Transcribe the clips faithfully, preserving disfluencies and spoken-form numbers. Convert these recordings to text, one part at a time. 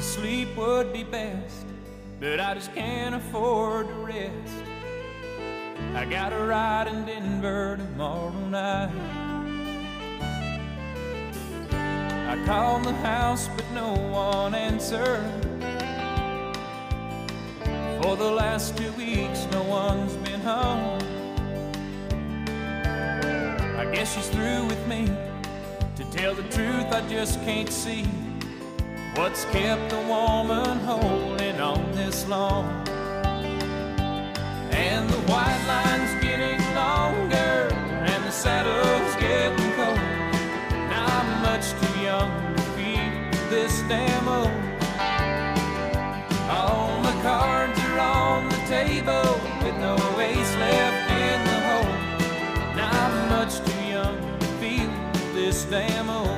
sleep would be best, but I just can't afford to rest. I got a ride in Denver tomorrow night. I called the house, but no one answered. For the last two weeks, no one's been home. I guess she's through with me. To tell the truth, I just can't see what's kept a woman holding on this long. And the white line's getting longer, and the saddle's getting cold. Now I'm much too young to feel this damn old. All my cards are on the table with no ace left in the hole. Now I'm much too young to feel this damn old.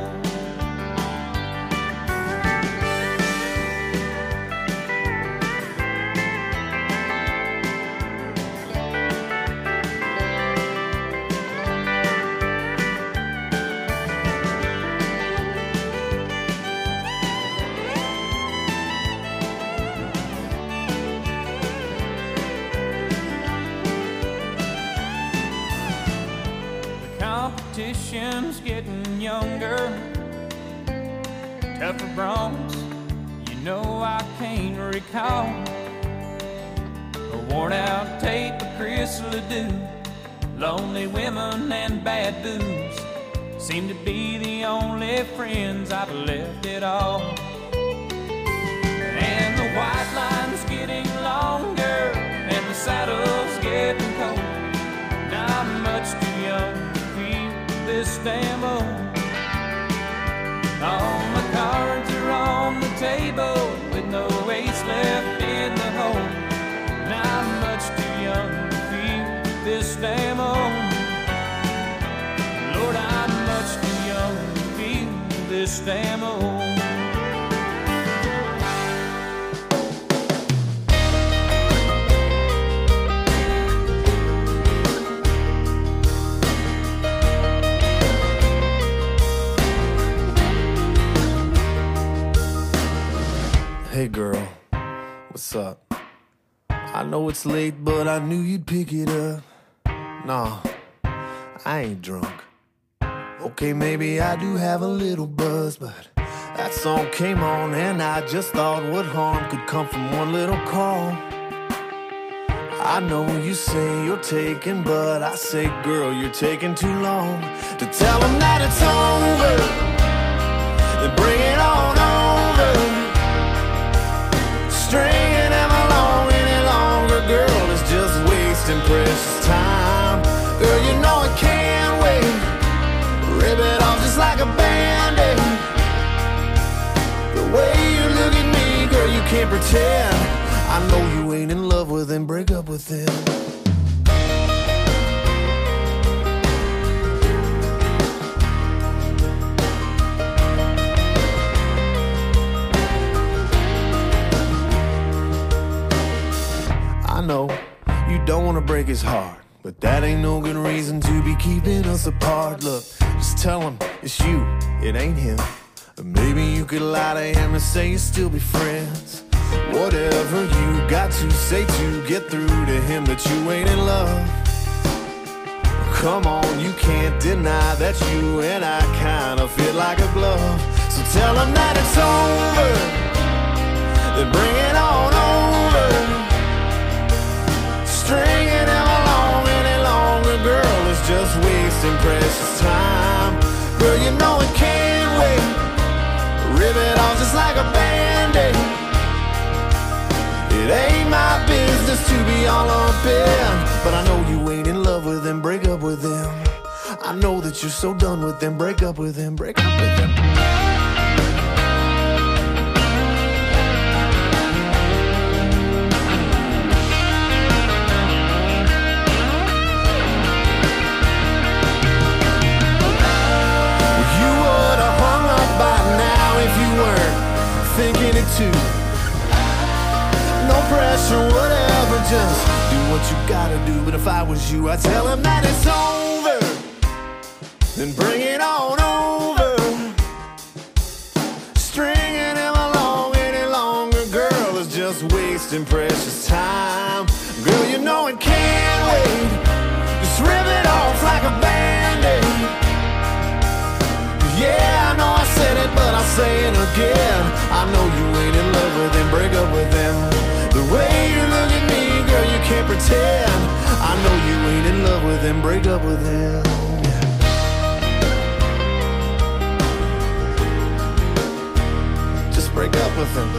Competition's getting younger, tougher broncs, you know I can't recall. A worn out tape of Chris Ledoux, lonely women and bad booze seem to be the only friends I've left at all. And the white line's getting longer, and the saddle's getting cold. Now I'm much too young this damn old. All my cards are on the table with no ace left in the hole. Now I'm much too young to feel this damn old. Lord, I'm much too young to feel this damn old. Hey girl, what's up? I know it's late, but I knew you'd pick it up. Nah, I ain't drunk. Okay, maybe I do have a little buzz, but that song came on and I just thought what harm could come from one little call. I know you say you're taking, but I say, girl, you're taking too long to tell them that it's over. Then bring it on over. Stringing them along any longer, girl, is just wasting precious time. Girl, you know it can't wait. Rip it off just like a band-aid. The way you look at me, girl, you can't pretend. I know you ain't in love with him, break up with him. I know you don't want to break his heart, but that ain't no good reason to be keeping us apart. Look, just tell him it's you, it ain't him. Or maybe you could lie to him and say you still be friends. Whatever you got to say to get through to him that you ain't in love. Come on, you can't deny that you and I kinda fit like a glove. So tell him that it's over, then bring it on over. Stringing him along any longer, girl, is just wasting precious time. Girl, you know it can't wait. Rip it off just like a band-aid. It ain't my business to be all up in, but I know you ain't in love with him, break up with him. I know that you're so done with him, break up with him, break up with him. Thinking it too. No pressure, whatever, just do what you gotta do. But if I was you, I'd tell him that it's over, then bring it on over. Stringing him along any longer. just wasting precious time. Girl, you know it can't wait. Just rip it off like a Band-Aid. Yeah, I know I said it, but I'll say it again. I know you ain't in love with him, break up with him. The way you look at me, girl, you can't pretend. I know you ain't in love with him, break up with him. Just break up with him.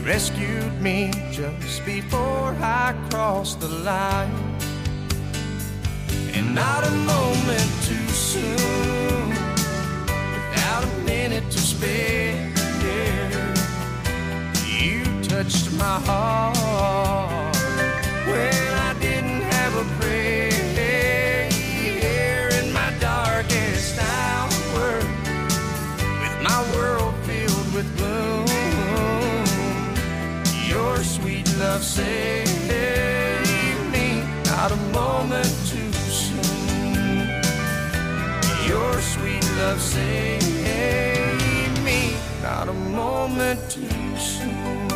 rescued me just before I crossed the line. And not a moment too soon, without a minute to spare. You touched my heart when I didn't have a prayer. In my darkest hour, with my world filled with gloom, your sweet love saved me. Not a moment too soon. Your sweet love saved me. Not a moment too soon.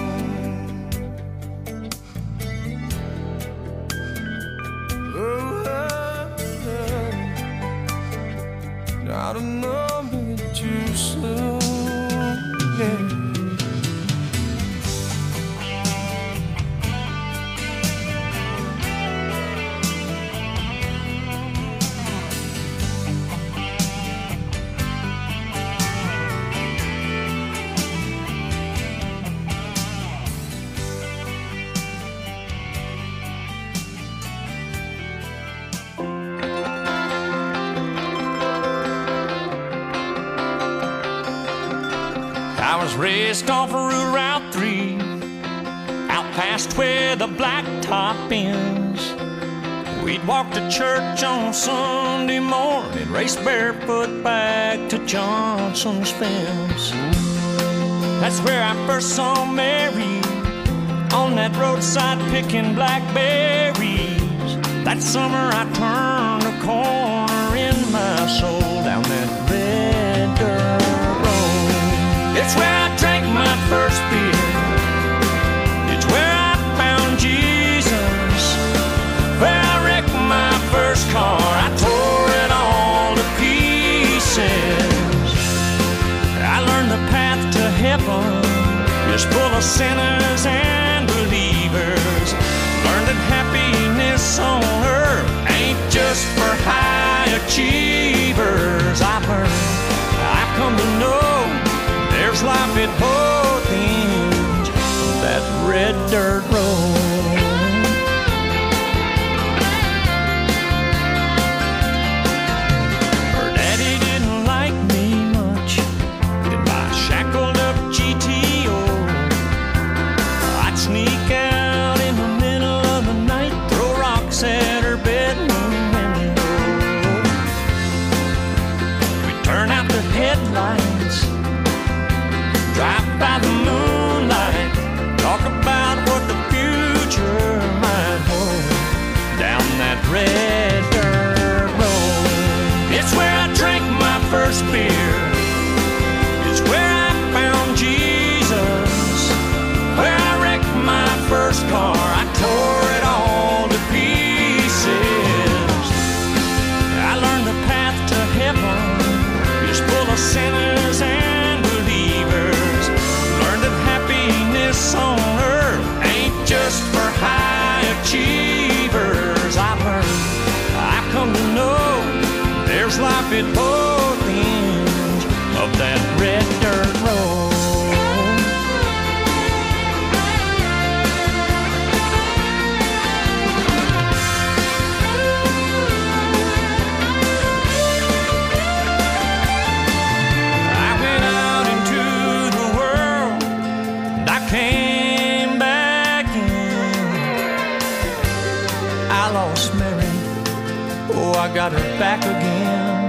Oh, oh, oh. Not a moment too soon. Yeah. I was raised off of Route three, out past where the blacktop ends. We'd walk to church on Sunday morning, race barefoot back to Johnson's fence. That's where I first saw Mary, on that roadside picking blackberries. That summer I turned a corner in my soul, down that red dirt road. It's where I drank my first beer. It's where I found Jesus. Where I wrecked my first car. I tore it all to pieces. I learned the path to heaven is full of sinners and believers. Learned that happiness on earth ain't just for high achievers. I've learned, I've come to know, there's life at both ends of that red dirt road. Her daddy didn't like me much in my shackled up G T O. I'd sneak out in the middle of the night, throw rocks at her bedroom window. We'd turn out the headlights, drive by the moonlight, talk about what the future might hold, down that red dirt road. It's where I drank my first beer. It's where I found Jesus. Where I wrecked my first car. I tore it all to pieces. I learned the path to heaven is full of sinners and believers. Learned that happiness on earth ain't just for high achievers. I've learned, I've come to know, there's life at both ends of that red dirt road. I went out into the world and I came back in. I lost Mary, oh, I got her back again.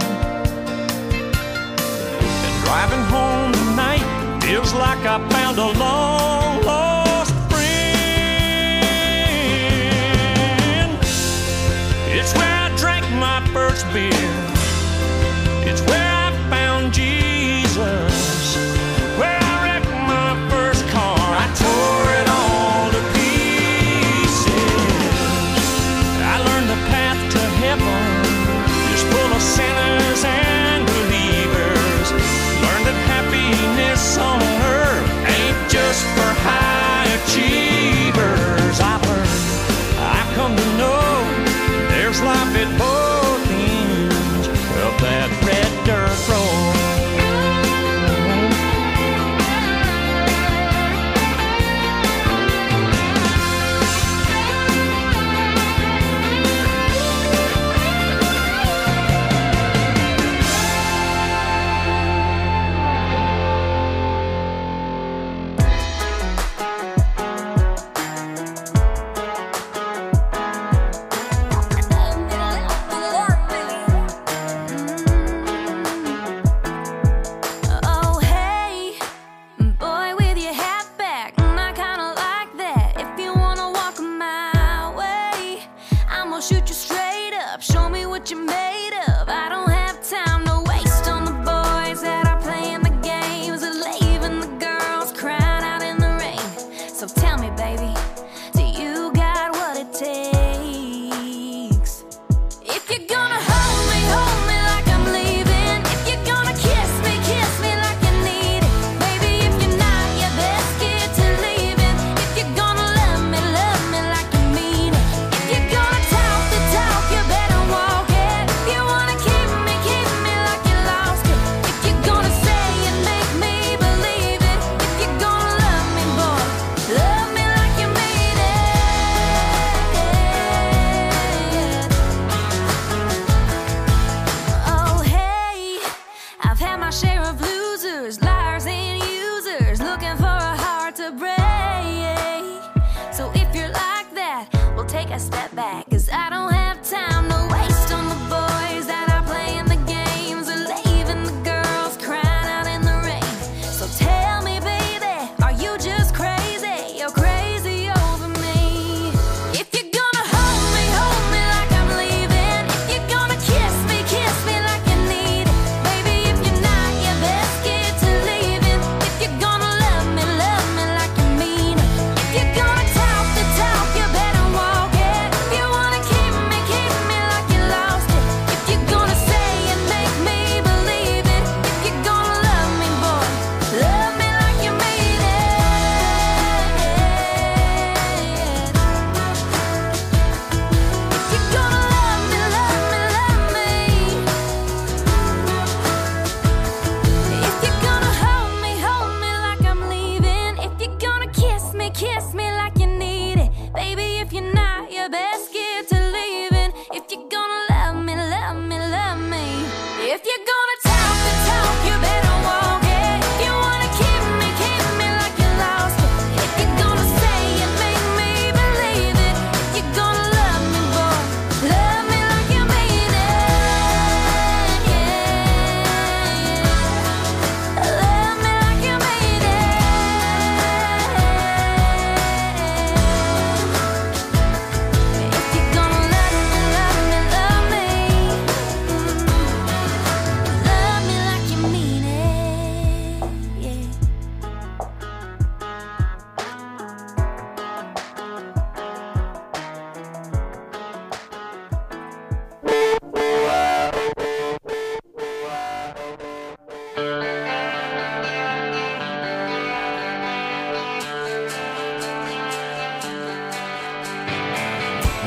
And driving home tonight feels like I found a long lost friend. It's where I drank my first beer. It's where I found Jesus. Where I wrecked my first car. I tore it all to pieces. I learned the path to heaven is full of sinners and believers. Learned that happiness on earth ain't just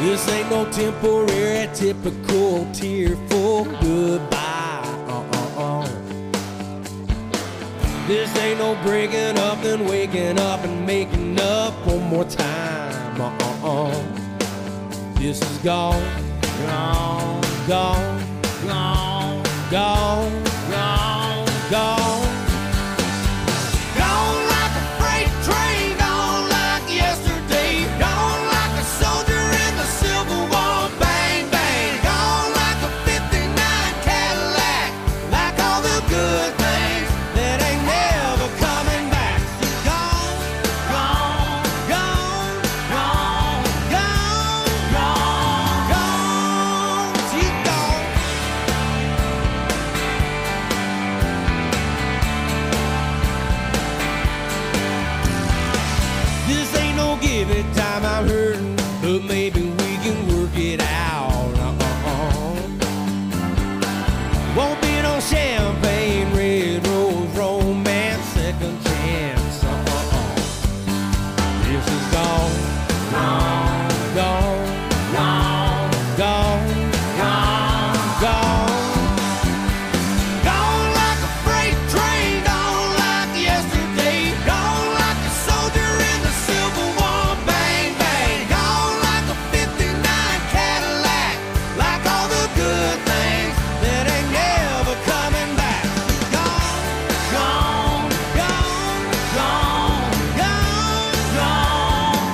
This ain't no temporary, typical tearful goodbye. Uh-uh-uh. This ain't no breaking up and waking up and making up one more time. Uh-uh-uh. This is gone, gone, gone, gone, gone, gone, gone. Gone like a freight train, gone like yesterday, gone like a soldier in the Civil War. Bang, bang, gone like a fifty-nine Cadillac, like all the good things that ain't never coming back. She's gone, gone, gone, gone, gone, gone, gone. She's gone. This ain't no give it time, I'm hurting, but maybe we can work it out. Uh-uh-uh. Won't be no champagne, red rose, romance, second chance. Uh-uh-uh. This is gone, gone, gone, gone, gone, gone, gone. Gone like a freight train, gone like yesterday, gone like a soldier in the Civil War. Bang, bang, gone like a fifty-nine Cadillac, like all the good things that ain't never coming back. Gone, gone, gone, gone, gone, gone,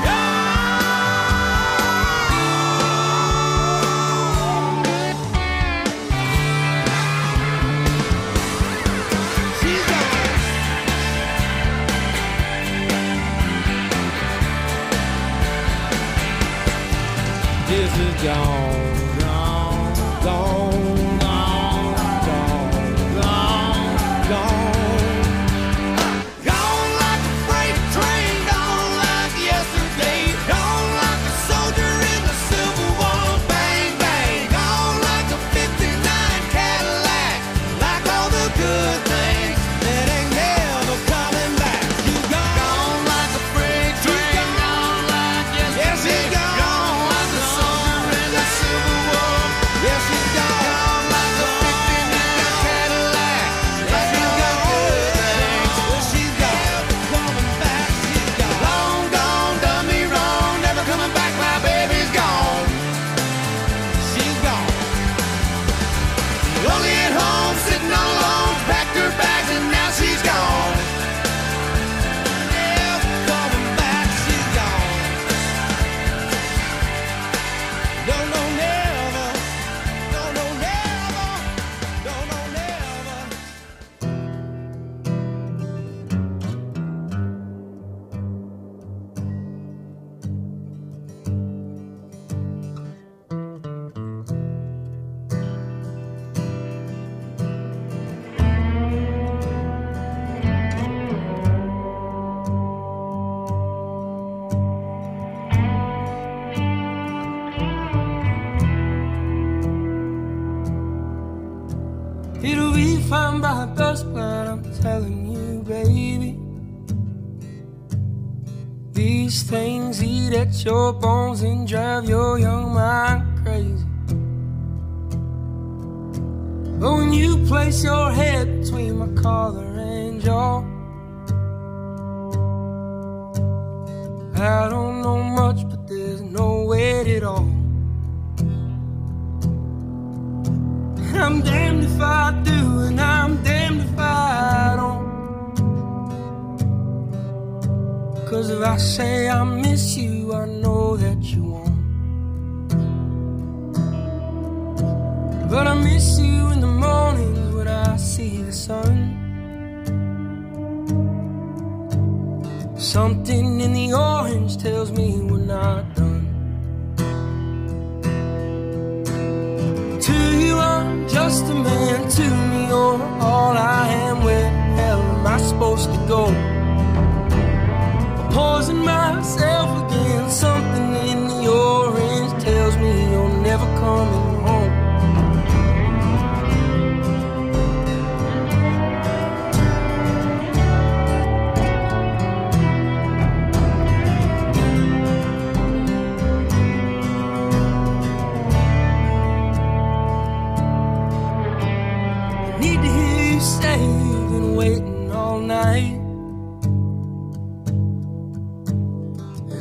gone. She's gone. This is gone, gone, gone, gone, gone, gone, gone. Gone like a freight train, gone like yesterday, gone like a soldier in the Civil War. Bang, bang, gone like a fifty-nine Cadillac, like all the good things that ain't never coming back. She's gone, gone like a freight train, gone like yesterday. Yes, she's gone, gone like a soldier in the Civil War. Yes, she's gone, gone like a fifty-nine Cadillac, like all the good things. Well, she's gone, coming back. She's gone, long gone, done me wrong, never coming back. My baby's gone. She's gone. Lonely at home, sitting all alone, packed her bags and now she's gone. Never coming back, she's gone. No, no, never. No, no, never. No, no, never. It'll be fine by dusk, but I'm telling you, baby, these things eat at your bones and drive your young mind crazy. But when you place your head between my collar and jaw, I don't know much, but there's no weight at all. I'm damned if I do, and I'm damned if I don't. 'Cause if I say I miss you, I know that you won't. But I miss you in the mornings when I see the sun. Something in the orange tells me we're not done. To you I'm just a man, to me you're all I am. Where the hell am I supposed to go? Poison myself again. Something in the orange tells me you're never coming home.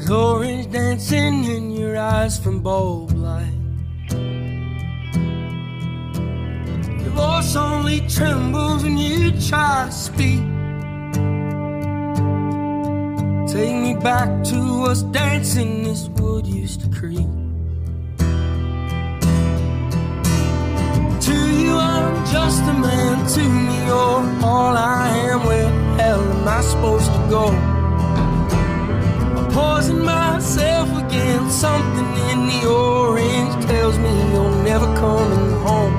with orange dancing in your eyes from bulb light. Your voice only trembles when you try to speak. Take me back to us dancing this wood used to creep. To you I'm just a man, to me you're all I am. Where the hell am I supposed to go? I'm poisoning myself again. Something in the orange tells me you're never coming home.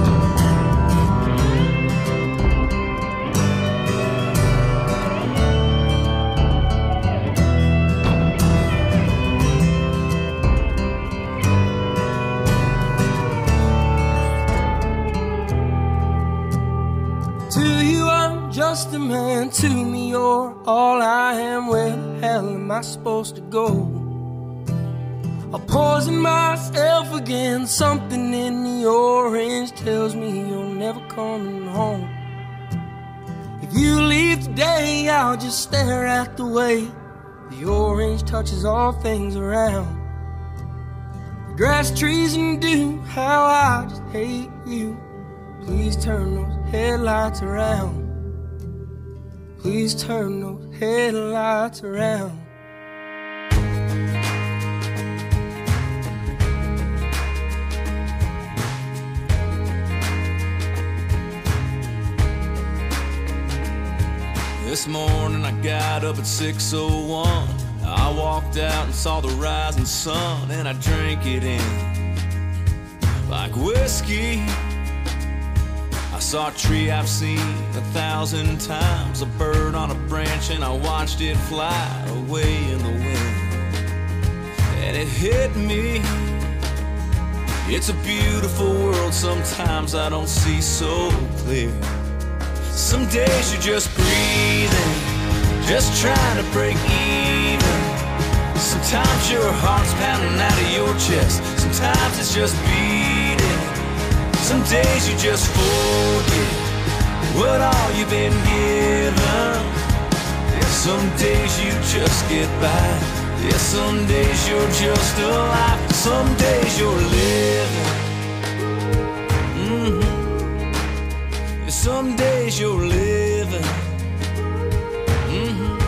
Just a man, to me you're all I am. Where the hell am I supposed to go? I poison myself again. Something in the orange tells me you're never coming home. If you leave today, I'll just stare at the way the orange touches all things around. The grass, trees, and dew, how I just hate you. Please turn those headlights around. Please turn those headlights around. This morning I got up at six oh one. I walked out and saw the rising sun, and I drank it in like whiskey. I saw a tree I've seen a thousand times, a bird on a branch, and I watched it fly away in the wind. And it hit me, it's a beautiful world, sometimes I don't see so clear. Some days you're just breathing, just trying to break even. Sometimes your heart's pounding out of your chest, sometimes it's just beating. Some days you just forget what all you've been given. Yeah, some days you just get by. Yeah, some days you're just alive. Some days you're living. Mm-hmm. Yeah, some days you're living. Mm-hmm.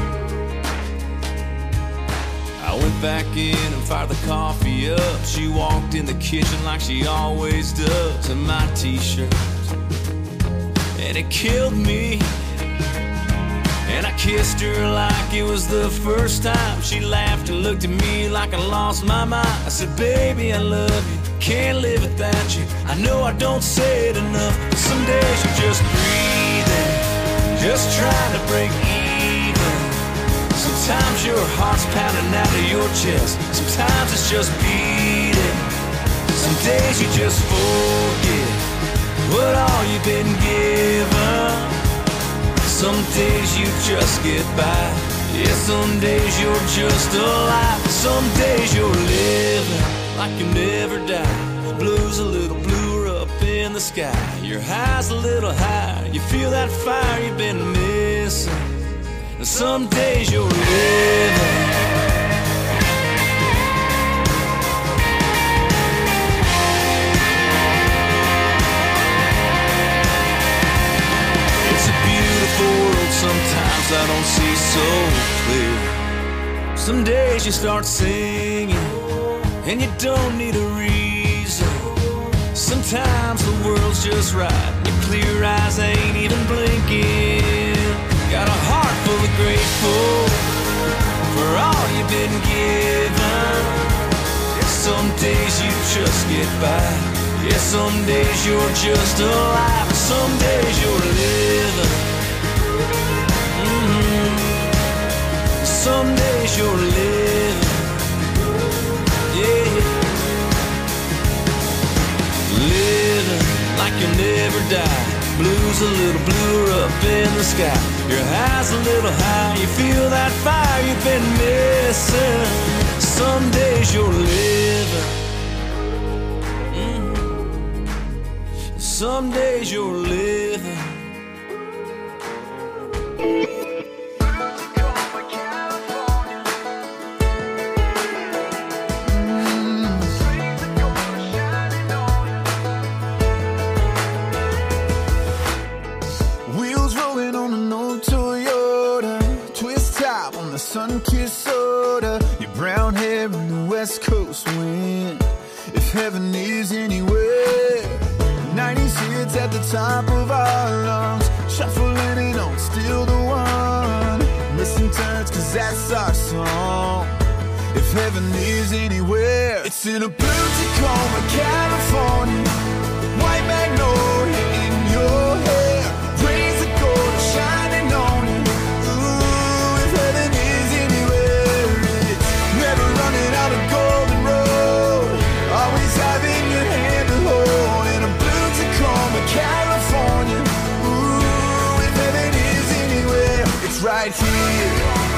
I went back in and fired the coffee up. She walked in the kitchen like she always does, in my t-shirt, and it killed me. And I kissed her like it was the first time. She laughed and looked at me like I lost my mind. I said, baby, I love you, can't live without you. I know I don't say it enough, but some days you're just breathing, just trying to break even. Sometimes your heart's pounding out of your chest, sometimes it's just beating. Some days you just forget what all you've been given. Some days you just get by. Yeah, some days you're just alive. Some days you're living like you never die. Blue's a little bluer up in the sky. Your high's a little higher. You feel that fire you've been missing. And some days you're living. World, sometimes I don't see so clear. Some days you start singing and you don't need a reason. Sometimes the world's just right, your clear eyes ain't even blinking. Got a heart full of grateful for all you've been given. Some days you just get by. Yeah, some days you're just alive. Some days you're living. Some days you're living, yeah, living like you'll never die. Blue's a little bluer up in the sky. Your high's a little high. You feel that fire you've been missing. Some days you're living. Mm-hmm. Some days you're living. the sun-kissed soda, your brown hair in the West Coast wind. If heaven is anywhere, nineties hits at the top of our lungs, shuffling it on, still the one. Missing turns, cause that's our song. If heaven is anywhere, it's in a blue Tacoma, California. White magnolia in your hair, rays of gold are shining on you. Ooh, if heaven is anywhere, it's never running out of golden road, always having your hand to hold. In a blue Tacoma, California. Ooh, if heaven is anywhere, it's right here.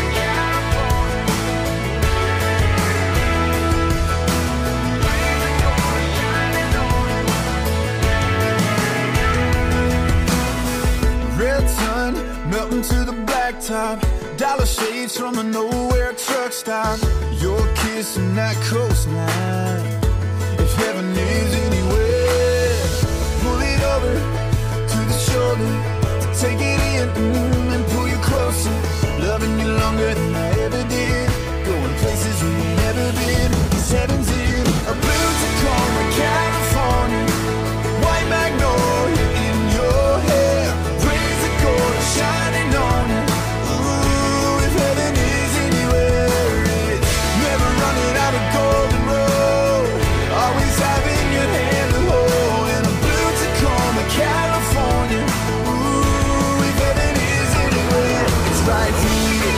Red sun melting to the blacktop, dollar shades from a nowhere truck stop. Your kiss and that coastline. If heaven is anywhere, pull it over to the shoulder, take it in mm, and pull you closer. Loving you longer than I ever did, going places we ain't never been. Cause heaven's in a blue Tacoma, California. White magnolia in your hair, shining on you. Ooh, if heaven is anywhere, it's never running out of golden road, always having your hand to hold. In a blue Tacoma, California. Ooh, if heaven is anywhere, it's right here.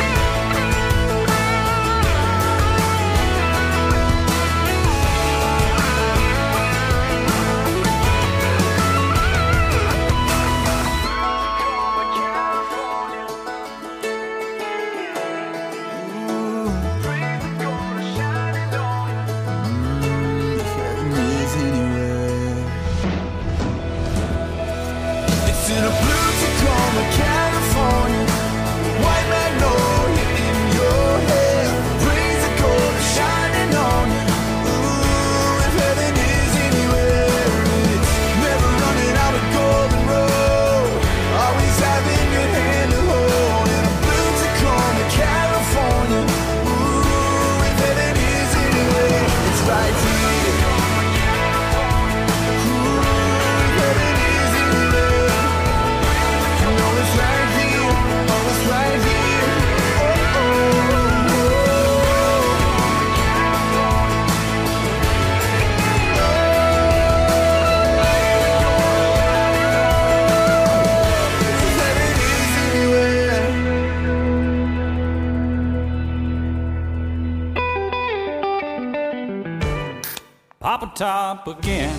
Papa Top again.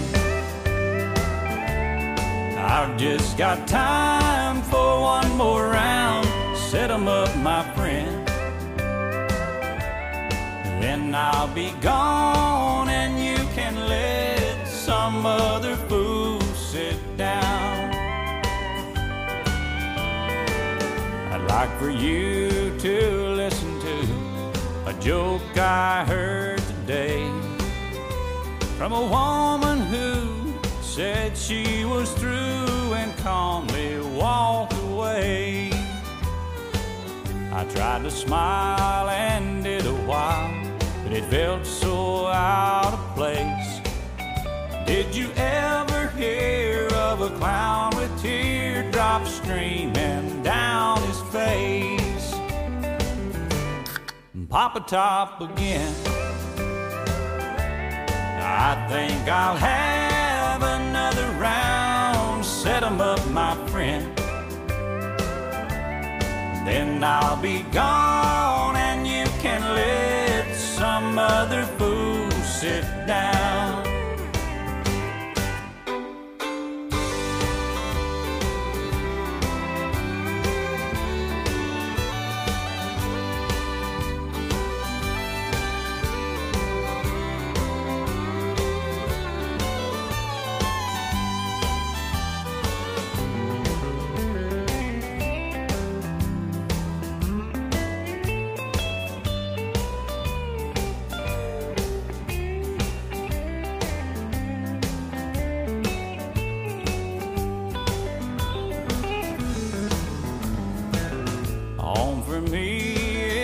I've just got time for one more round. Set 'em up, my friend. Then I'll be gone and you can let some other fool sit down. I'd like for you to listen to a joke I heard today from a woman who said she was through and calmly walked away. I tried to smile and did a while, but it felt so out of place. Did you ever hear of a clown with teardrops streaming down his face? Papa Top again. I think I'll have another round. Set 'em up, my friend. Then I'll be gone and you can let some other fool sit down.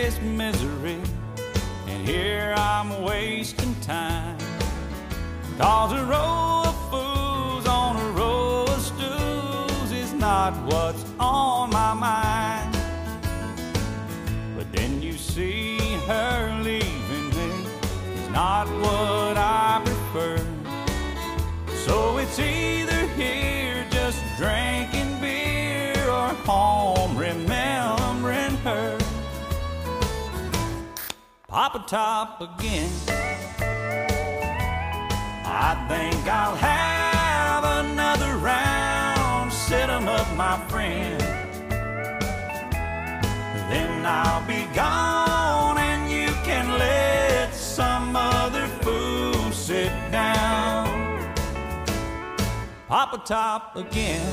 this misery, and here I'm wasting time. Cause a row of fools on a row of stools is not what's on my mind. But then you see her leaving me is not what I prefer. So it's either here just drinking beer or home remembering her. Pop a top again. I think I'll have another round. Sit 'em up, my friend. Then I'll be gone and you can let some other fool sit down. Pop a top again.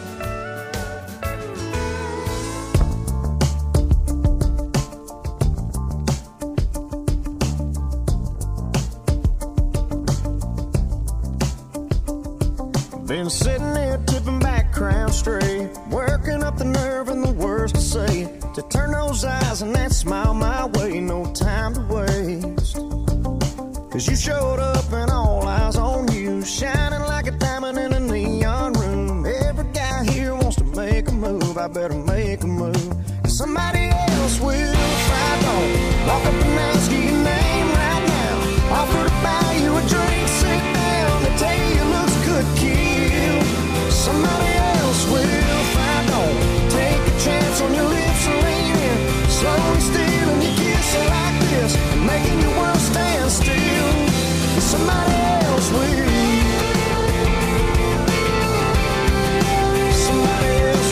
Been sitting there tipping back Crown straight, working up the nerve and the words to say, to turn those eyes and that smile my way. No time to waste, cause you showed up and all eyes on you, shining like a diamond in a neon room. Every guy here wants to make a move. I better make a move, cause somebody else will if I don't. Walk up and ask you your name right now, offer to buy you a drink, sit down, they tell you your looks could kill. Somebody else will if I don't. Take a chance on your lips and lean in, slowly stealing your kiss like this, and making your world stand still. Somebody else will. Somebody else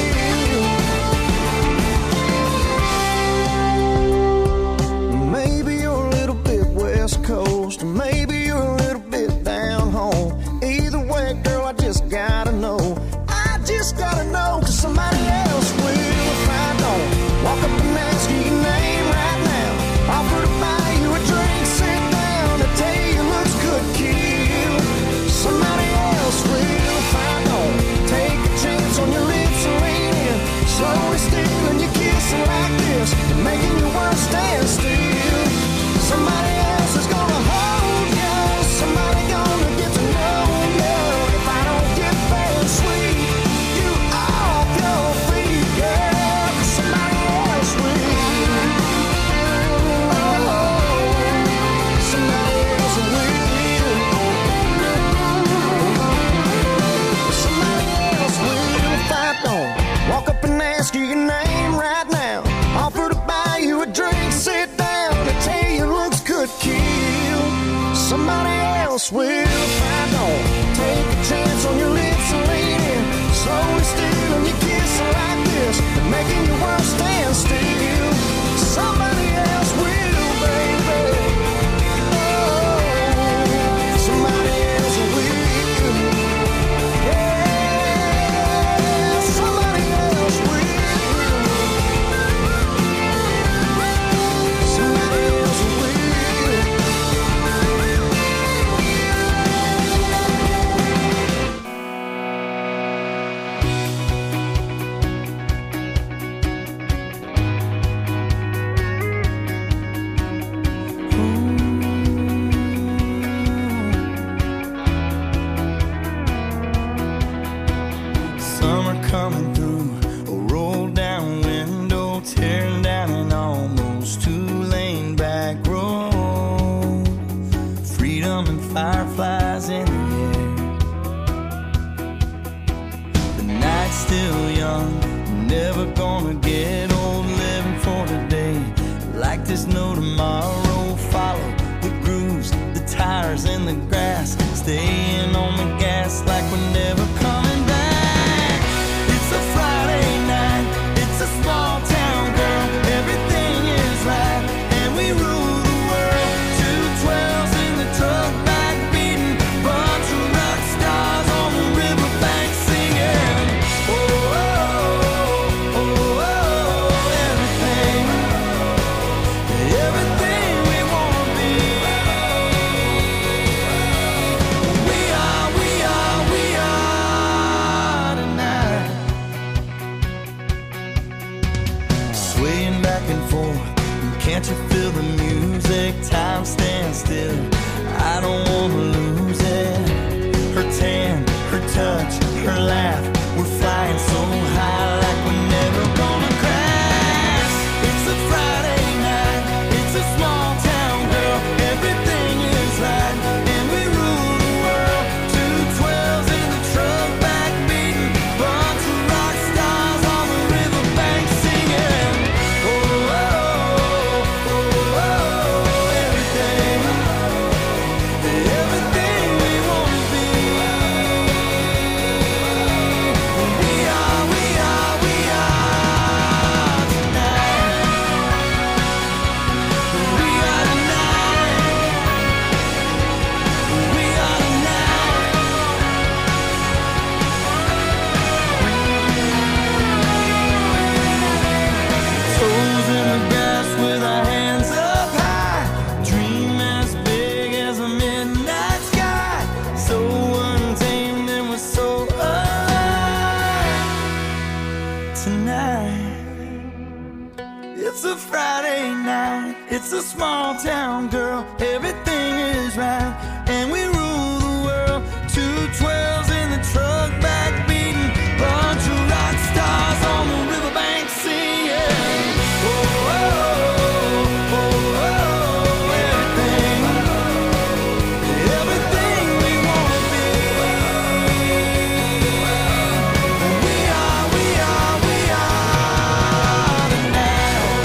will. Maybe you're a little bit West Coast, maybe you're a little bit down home. Either way, girl, I just gotta know. I just gotta know, cause somebody else will if I don't. Walk up and ask you your name right now, offer to buy you a drink, sit down, to tell you your looks could kill. Somebody else will if I don't. Take a chance on your lips and lean in, slowly stealing your kissing like this, and making your world stand still. Somebody else is gonna hold you, somebody gonna get to know you. If I don't get there and sweet you off your feet, girl, somebody else will. Oh, somebody else will. Somebody else will if I don't. Walk up and ask you your name right now, offer to buy you a drink, sit down, to tell you your looks could kill. Somebody else will if I don't. Take a chance on your lips and lean in, slowly stealing your kiss like this, and making your world stand still. Somebody else will, baby. Oh, somebody else will. Yeah, somebody else will. Somebody else will. Summer coming through, a roll down window, tearing down an almost two-lane back road. Freedom and fireflies in the air. The night's still young, never gonna get old, living for today. Like there's no tomorrow, follow the grooves, the tires in the grass, staying on the gas like we're never coming back. It's a Friday night, it's a small town, girl, everything is right, and we rule the world. Two twelves in the truck back beating, bunch of rock stars on the riverbank singing. Oh, oh, oh, oh, oh, everything, everything we wanna be. We are, we are, we are. Can't you feel the music? Time stands still. I don't wanna lose it. Her tan, her touch, her laugh. We're flying so high like we're never gonna crash. It's a Friday night. It's a small town, girl. Everything is right, and we rule the world. Two twelves in the truck, back beating. Bunch of rock stars on the riverbank singing. Oh, oh, oh, oh, oh, everything, everything we wanna be. We are, we are, we are tonight. We are tonight. We are tonight. Toes in the grass with our hands up high. Dream as big as a midnight sky. So untamed and we're so alive tonight. It's a Friday night. It's a small town, girl. Everything is right, and we rule the world. Two twelves in the truck, back beating. Bunch of rock stars on the riverbank singing. Oh, oh, oh, oh, oh, everything, everything we wanna be. We are, we are, we are tonight.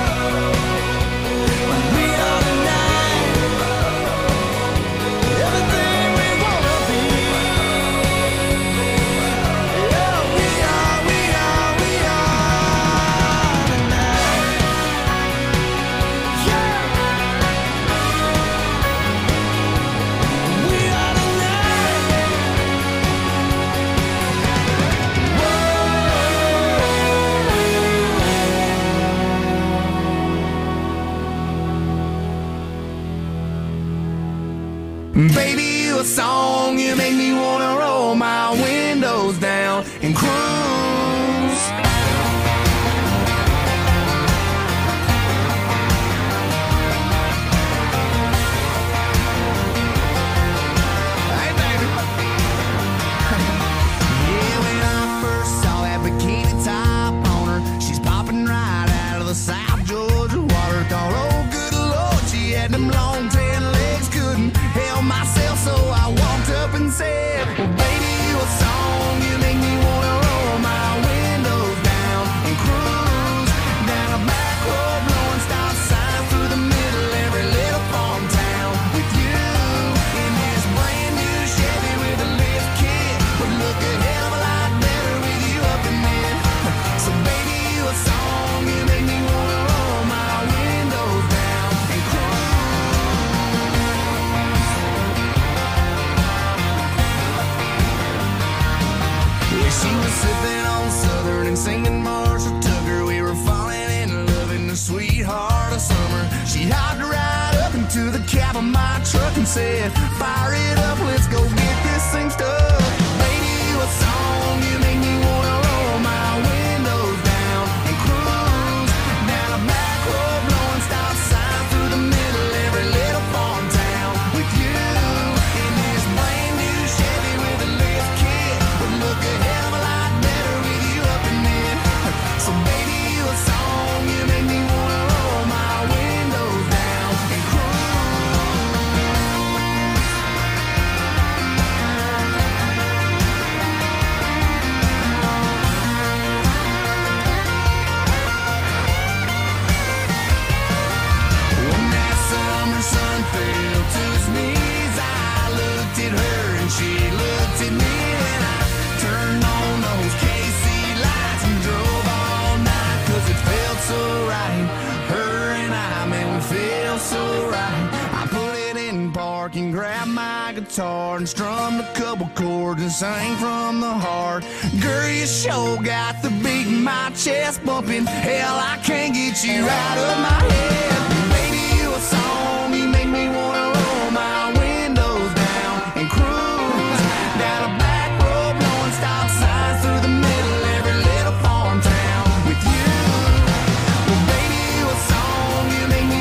We are tonight. Everything we wanna be. Yeah, we are, we are, we are tonight. Yeah. We are tonight. Baby, you a song, you make me wanna roll my windows down and cruise. Hey, baby. Yeah, when I first saw that bikini top on her, she's popping right out of the South Georgia water. Thought, oh, good Lord, she had them long tan legs, couldn't help myself, so I walked up and said, well, baby, you a song, you make me wanna roll my windows down and cruise down a back road, blowing stop signs through the middle of every little farm town with you in this brand new Chevy with a lift kit. Would look a hell of a lot better with you up in it. So baby, you a song, you make me wanna roll my windows down and cruise. Yeah, she was sipping on Southern and singing Marshall Tucker. We were falling in love in the sweetheart of summer. She hopped right up into the cab of my truck and said, fire it up, let's go get this thing stuck. Baby, you a song, you make me wanna roll my windows down and cruise down a back road, blowing stop signs through the middle of every little farm town with you in this brand new Chevy with a lift kit. Would look a hell of a lot better with you up in it. So baby, you a song, you make me wanna roll my windows down and when that summer sun fell to his knees, I looked at her and she looked at me, and I turned on those K C lights and drove all night, 'cause it felt so right. Her and I, man, we feel so right. I put it in park and grabbed my guitar and strummed a couple chords and sang from the heart. Girl, you sure got the beat in my chest bumping. Hell, I can't get you out of my head. Baby, you a song, you make me wanna roll my windows down and cruise down a back road, blowing stop signs through the middle of every little farm town with you. Well, baby, you a song, you make me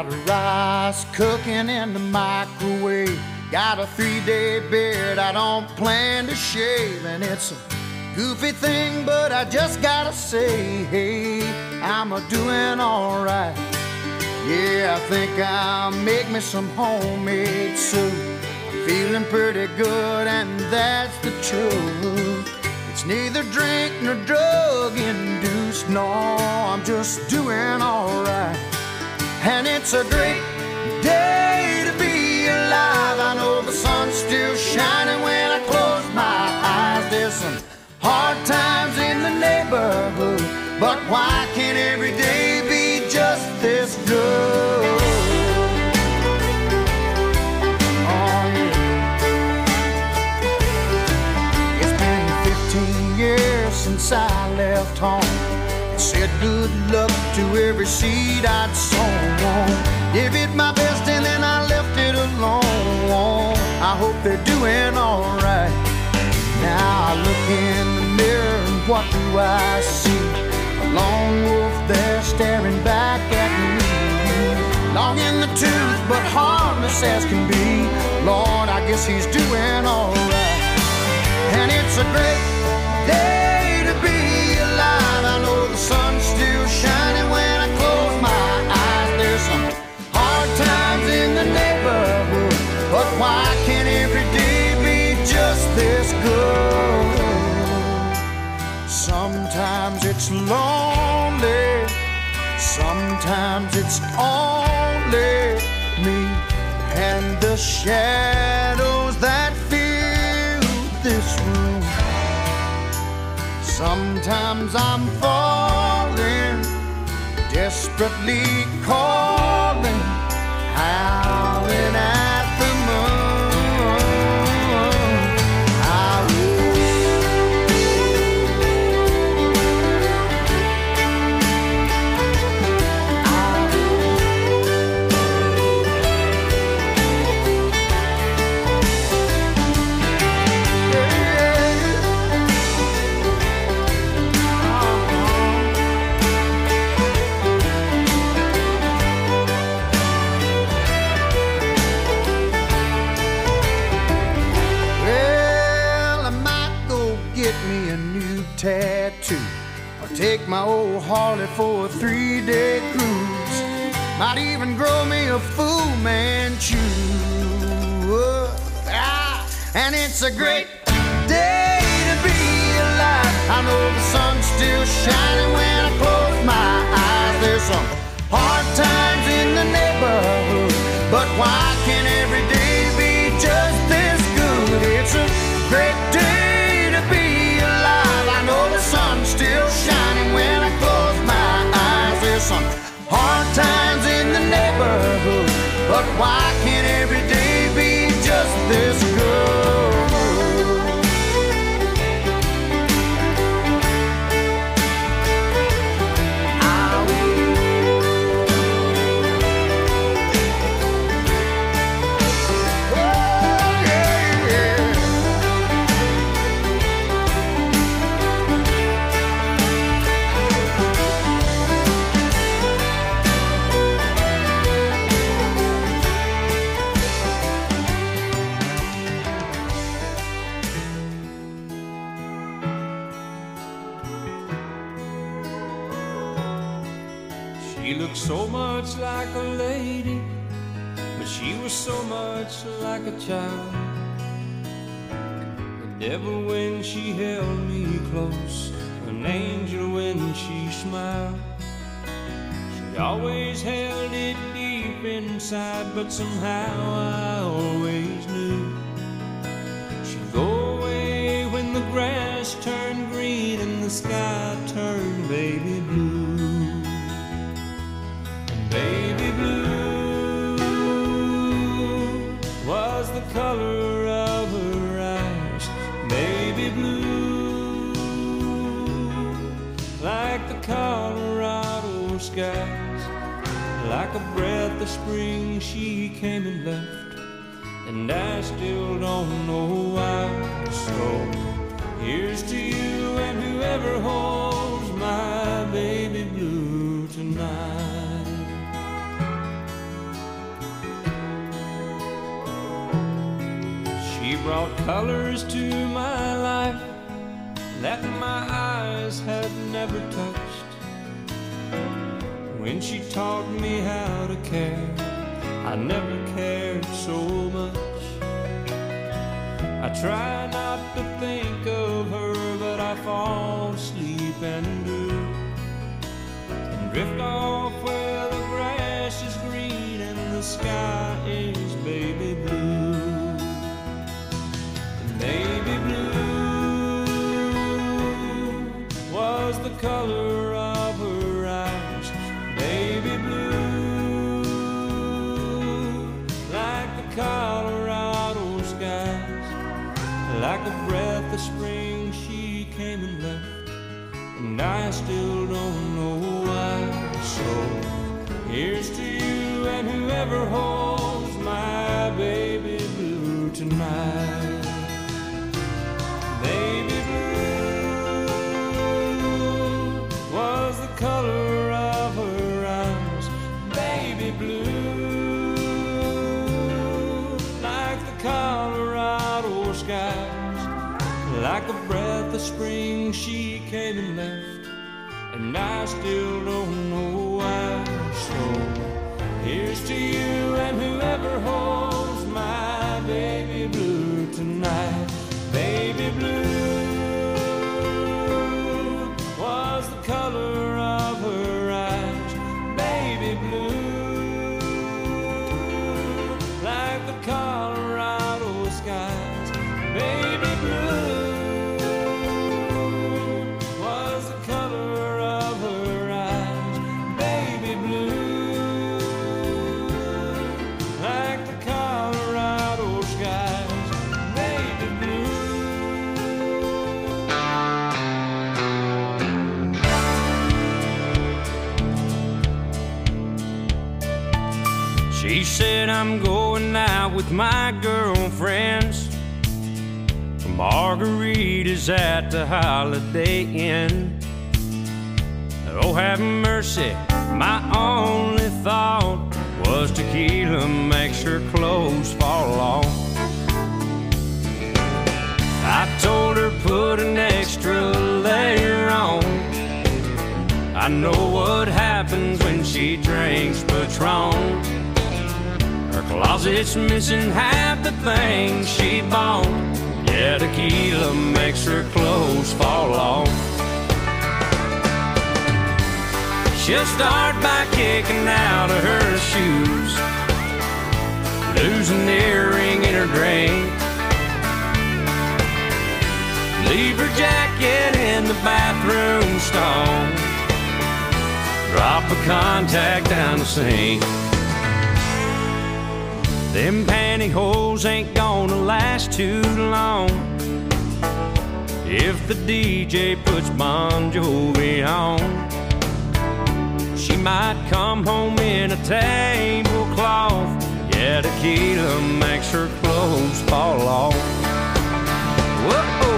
Got rice cooking in the microwave. Got a three-day beard I don't plan to shave. And it's a goofy thing, but I just gotta say, hey, I'm a doing all right. Yeah, I think I'll make me some homemade soup. I'm feeling pretty good, and that's the truth. It's neither drink nor drug induced. No, I'm just doing all right. And it's a great day to be alive. I know the sun's still shining when I close my eyes. There's some hard times in the neighborhood, but why can't every day be just this good? Oh yeah. It's been fifteen years since I left home. Said good luck to every seed I'd sown. Gave it my best and then I left it alone. I hope they're doing all right. Now I look in the mirror and what do I see? A lone wolf there staring back at me. Long in the tooth but harmless as can be. Lord, I guess he's doing all right. And it's a great day to be alive. I know the sun's still shining when I close my eyes. There's some hard times in the neighborhood, but why can't every day be just this good? Sometimes it's lonely, sometimes it's only me and the shadows that fill this room. Sometimes I'm falling, desperately calling, howling at the moon. I tattoo, or take my old Harley for a three-day cruise. Might even grow me a Fu Manchu. Ah, and it's a great day to be alive. I know the sun's still shining when I close my eyes. There's some hard times in the neighborhood, but why can't every day be just this good? It's a great day to be alive. I know the sun's still shining when I close my eyes. There's some hard times in the neighborhood, but why can't every day be just this good? She looked so much like a lady, but she was so much like a child. The devil when she held me close, an angel when she smiled. She always held it deep inside, but somehow I always knew she'd go away when the grass turned green and the sky turned baby blue. Baby blue was the color of her eyes. Baby blue, like the Colorado skies. Like a breath of spring she came and left, and I still don't know why. So here's to you and whoever holds my baby blue tonight. brought colors to my life that my eyes had never touched. When she taught me how to care, I never cared so much. I try not to think of her, but I fall asleep and do, and drift off where the grass is green and the sky is baby blue. And baby blue was the color of her eyes. Baby blue, like the Colorado skies. Like a breath of spring she came and left, and I still don't know why. So here's to you and whoever holds my baby blue tonight. Baby blue was the color of her eyes. Baby blue, like the Colorado skies. Like a breath of spring she came and left, and I still don't know why. So here's to you and whoever holds my baby blue tonight. Baby blue was the color of her eyes. Baby blue, like the Colorado skies. Baby blue was the color of her eyes. Baby blue, like the Colorado skies. Baby blue. She said I'm going out with my girlfriends. Margaritas at the Holiday Inn. Oh, have mercy, my only thought was tequila makes her clothes fall off. I told her put an extra layer on. I know what happens when she drinks Patron. Her closet's missing half the things she bought. Yeah, tequila makes her clothes fall off. She'll start by kicking out of her shoes, lose an earring in her drink, leave her jacket in the bathroom stall, drop a contact down the sink. Them pantyhose ain't gonna last too long if the D J puts Bon Jovi on. She might come home in a tablecloth. Yeah, tequila makes her clothes fall off. Whoa!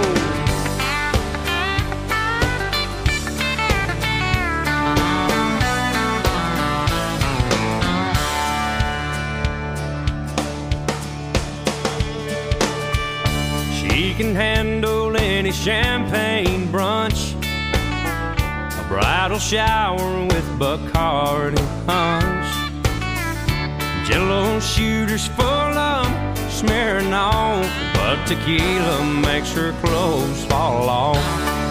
She can handle any champagne brunch, a bridal shower with Bacardi punch, Jello shooters full of smearing off, but tequila makes her clothes fall off.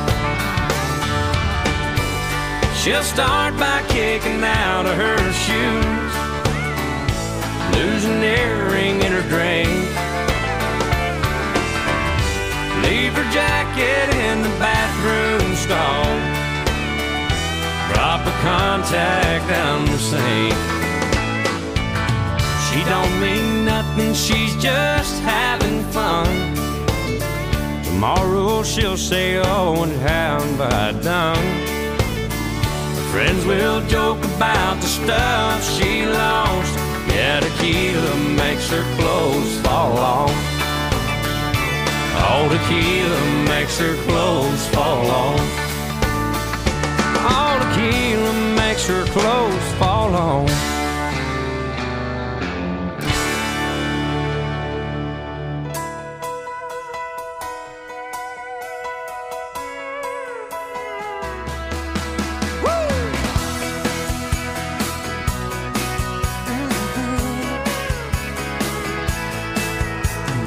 She'll start by kicking out of her shoes, lose an earring in her drink, leave her jacket in the bathroom stall, drop a contact down the sink. She don't mean nothing, she's just having fun. Tomorrow she'll say, oh, what have I done? Her friends will joke about the stuff she lost. Yeah, tequila makes her clothes fall off. All tequila makes her clothes fall off. All tequila makes her clothes fall off.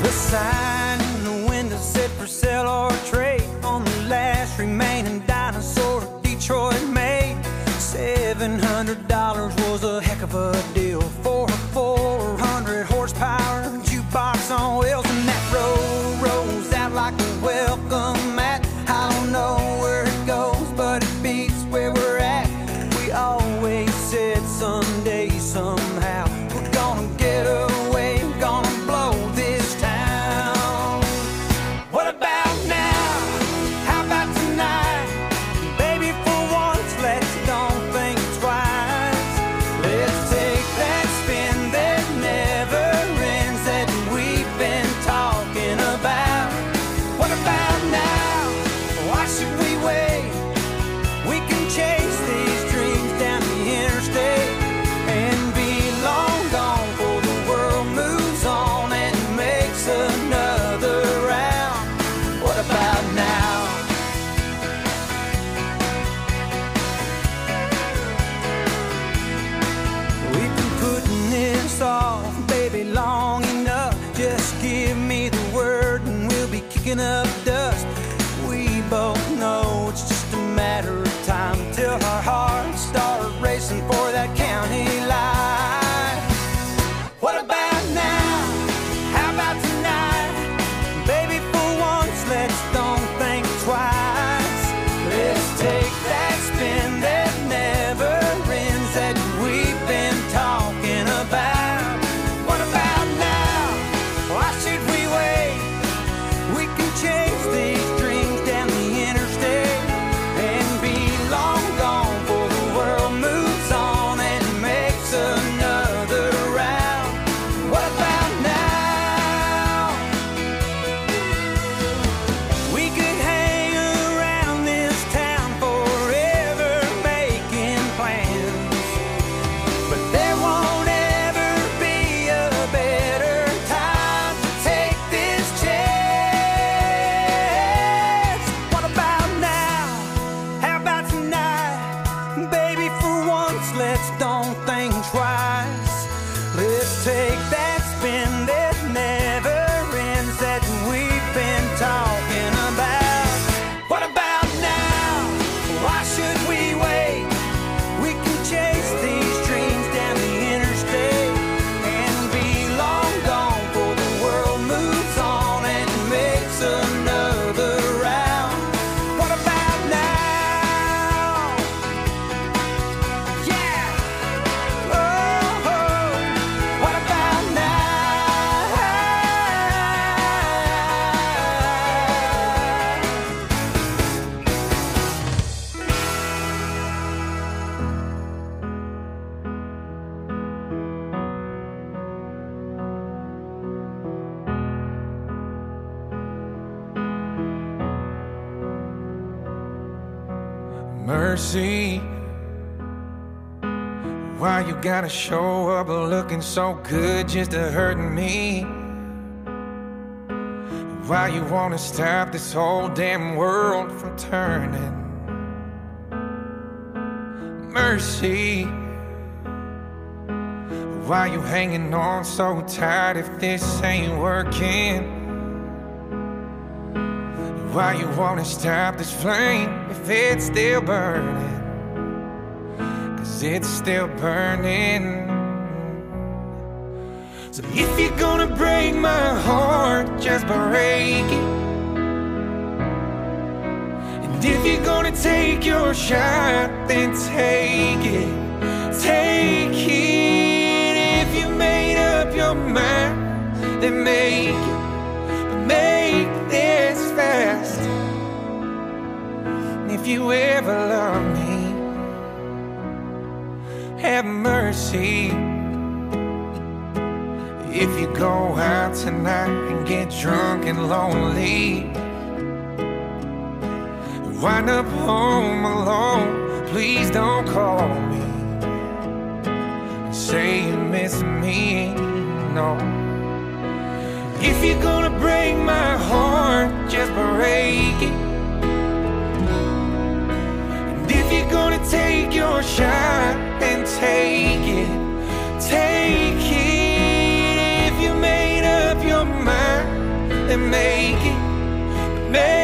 The sign in the window said for sale or trade on the last remaining dinosaur Detroit made. Seven hundred dollars was a heck of a deal for a four hundred horsepower jukebox on wheels, and that road rolls out like a welcome mat. I don't know where it goes, but it beats where we're at. We always said someday, somehow, we're gonna get away, gonna blow this town. What about now? How about tonight? Baby, for once, let's don't think twice. Let's take that spin that never ends that we've been talking about. What about now? Why should we wait? We can chase these dreams down the interstate and be long gone before the world moves on and makes another round. What about now? We've been putting this off, baby, long enough. Just give me the word and we'll be kicking up dust. We both know it's just a matter of time till our hearts start racing for that county line. What about now? How about tonight? Baby, for once, let's don't think twice. Let's take that spin that never ends that we've been talking about. What about now? Why should we wait? We can chase these dreams down the interstate and be long gone before the world moves on and makes another round. What about now? We could hang around this town forever making plans, but there won't ever be a better time to take this chance. What about now? How about tonight? Baby, for once, let's don't think twice. Let's take that spin that never ends that we've been talking about. What about now? Why should we wait? We can chase these dreams down the interstate and be long gone before the world moves on and makes another round. What about now? Yeah. Oh, oh. What about now? Mercy, why you gotta show up looking so good just to hurt me? Why you wanna stop this whole damn world from turning? Mercy, why you hanging on so tight if this ain't working? Why you wanna stop this flame if it's still burning? Cause it's still burning. So if you're gonna break my heart, just break it. And if you're gonna take your shot, then take it. Take it. If you made up your mind, then make it. But make this fast. And if you ever love me, have mercy. If you go out tonight and get drunk and lonely, wind up home alone, please don't call me and say you miss me, no. If you're gonna break my heart, just break it. And if you're gonna take your shot, then take it, take it. If you made up your mind, make it. But